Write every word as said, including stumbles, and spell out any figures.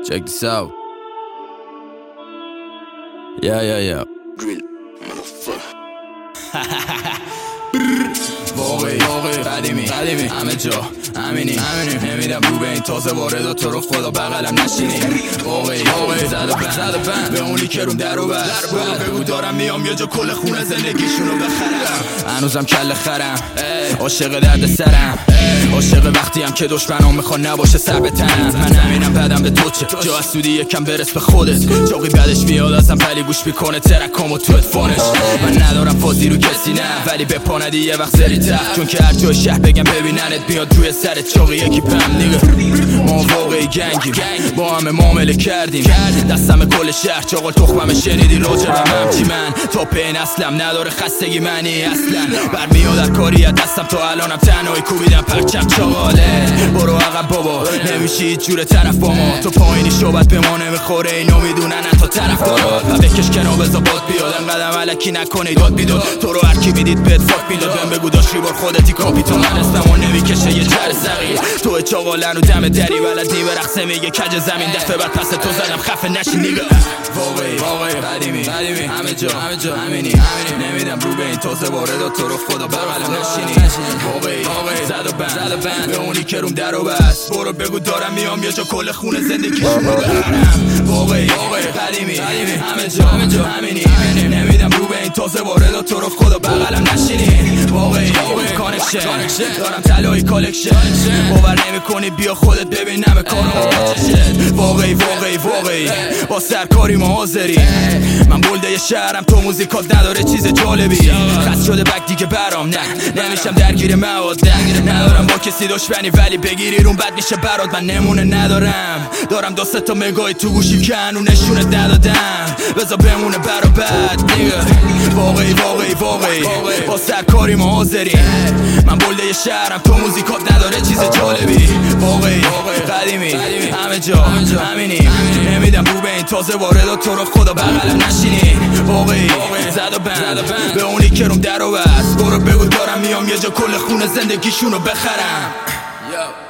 Check this out. Yeah, yeah, yeah. Drill, motherfucker. واقعی واقعی قدیمی قدیمی همه جا همینی همینی نمیدم رو به این تازه وارد و تو رو خدا بغلم نشینی واقعی واقعی زد و بند زد و بند به اونی که روم در و بست بگو دارم میام یه جا کل خونه زندگیشونو بخرم هنوزم کل خرم عاشق درد سرم عاشق وقتی هم که دشمنام میخوان نباشه سر به تنم من همینم بدم به تو چه جا از سودی یکم برس به خودت چاقی بعدش میاد ازم ولی گوش میکنه ترکامو تو ادفونش من ندارم فازی رو کسی نه ولی به پا ندی یه وقت زری تحت چون که هر جای شهر بگم ببیننت بیاد روی سرت چاقی یکی پم نیگه ما واقعی گنگیم با همه معامله کردیم دستم کل شهر چاقال تخمم شنیدی راجبم همچی من تا پین اصلم نداره خستگی منی اصلا برمیاد در کاری دستم تا الانم تنهایی کوبیدم پرچم چاقاله برو عقب بابا نمیشی هیچ جور طرف با ما تو پایینی شوبت به ما نمیخوره اینو میدونن تا طرف دارا و بکش کنار بزا باد بیاد انقدر علکی نکنه داد بیداد تو رو هرکی میدید بهت فاک میداد بهم بگو داشتی بار خودتی کاپیتان من اسمم و نمیکشه یه جر زغیر تو چاقالن و دم دری ولدی به رقصه میگه کج زمین دفعه بعد پس تو زدم خفه نشی نیگه واقعی واقعی قدیمی قدیمی همه جا همه جا همینی همینی نمیدم رو به این تازه وارد تو رو خدا بغلم نشینی واقعی واقعی زد و بند زد و بند به اونی که روم در و بست برو بگو دارم میام یه جا کل خونه زندگیشونو بخرم واقعی واقعی قدیمی قدیمی همه جا همه جا همینی همینی نمیدم رو به این تازه وارد تو رو خدا بغلم نشینی واقعی واقعی کانکشن دارم طلایی کالکشن باور نمیکنی بیا خودت ببین نمه کارو واقعی واقعی واقعی با سرکاری ما حاضری من بلده یه شهرم تو موزیکات نداره چیز جالبی خست شده بک دیگه برام نه نمیشم درگیر مواد ندارم با کسی دشمنی ولی بگیری روم بد میشه برات من نمونه ندارم دارم دو سه تا مگای تو گوشی که هنو نشونت ندادم بذار بمونه برا بد واقعی واقعی واقعی با سرکاری ما حاضری من بلده یه شهرم تو موزیکات نداره چیز جالبی واقعی قدیمی همه جا همینی نمیدم رو به این تازه وارد تو رو خدا بغلم نشینی واقعی زد و بند به اونی که روم در و بست برو بگو دارم میام یه جا کل خونه زندگیشونو بخرم